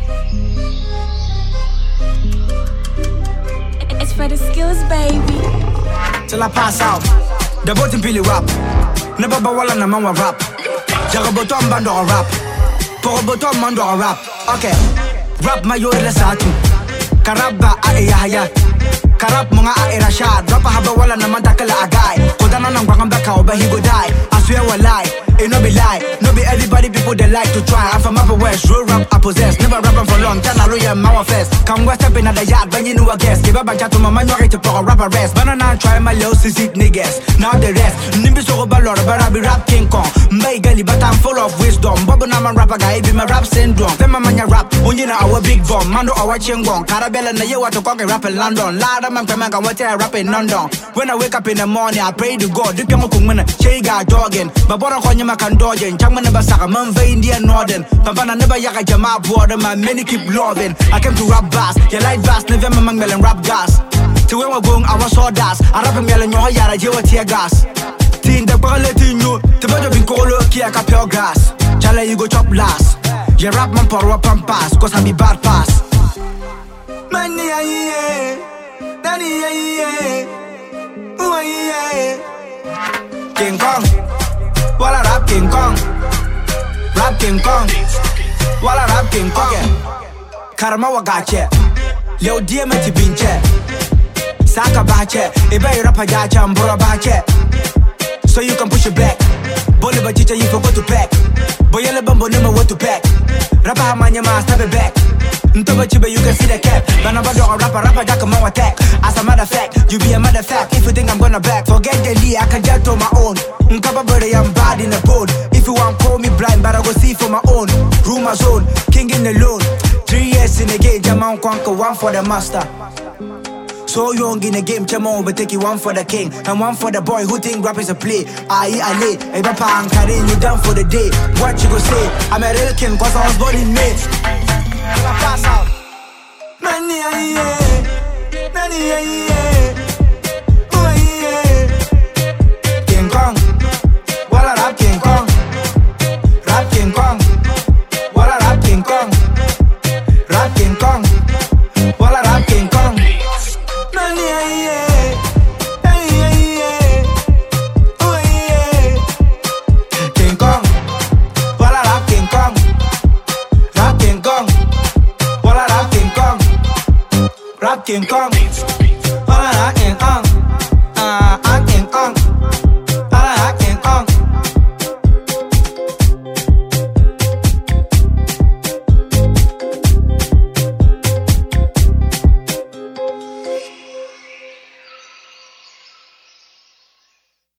It's for the skills, baby. Till I pass out. The bottom pili rap. Never bawala na man wa rap. Jaga bottom bando a rap. Pour bottom mando a rap. Okay. Rap mayo ila satu. Karaba a haya. Karap mga a rashad. Rap haba wala na man takala agay. Kodana nang wakang baka oba he go die. I swear wa lie. It no be lie. No be everybody people they like to try. I'm from Upper West. Real rap I possess. Never rapping for long. Tana loya mawa fest. Come west up in the yard when you know a guess. Give up a chat to my man ready to pour a rapper rest. Banana try my low sissy niggas. Now the rest. Nimbi so balor but I be rap King Kong. Mbay gali but I'm full of wisdom. Bobo na man rapper guy be my rap syndrome. Fema manya rap. Only na our big bomb. Mando our chingong. Carabella na yewa to conquer rap in London. Lada man pema kan wate rap in London. When I wake up in the morning I pray to God. Duke mo kumana. Chega dogging. Babora konya makan dodging. Changman never saka man ve Indian Northern. Pambana never yaka jama border. My many keep loving. I came to rap bass. You like bass. Never man melon rap gas. To where we're going I was sawdust. I rap a melon yo yara jewa tear gas. Tin the quality you. To better be colo kia ka pure gas. Chala you go chop last. You rap man pour up and pass. Cause I be bad pass. Money yeah. Nani yeah. Ooh yeah. King Kong. Walla rap King Kong. Rap King Kong. Walla rap King Kong. Karma wagache. Leo diamante binche. Saka bache. Ebe rapa jacha mbura bache. So you can push it back. Bole ba chicha you forgot to pack. Boyele bambo nema what to pack. Rapa hamanya ma step it back. Ntoba chiba you can see the cap. Banaba do a rapper jaka mo attack. As a matter of fact, you be a matter of fact. If you think I'm gonna back, forget the Lee, I can just on my own. Nkaba body I'm bad in the bone. If you want call me blind, but I go see for my own. Rule my zone, king in the loan. 3 years in the game, Jaman conquer one for the master. So young in the game, Chamo but take you one for the king and one for the boy who think rap is a play. Aye, hey papa, I'm carrying you down for the day. What you go say? I'm a real king cause I was born in May. Pass out. Money, yeah.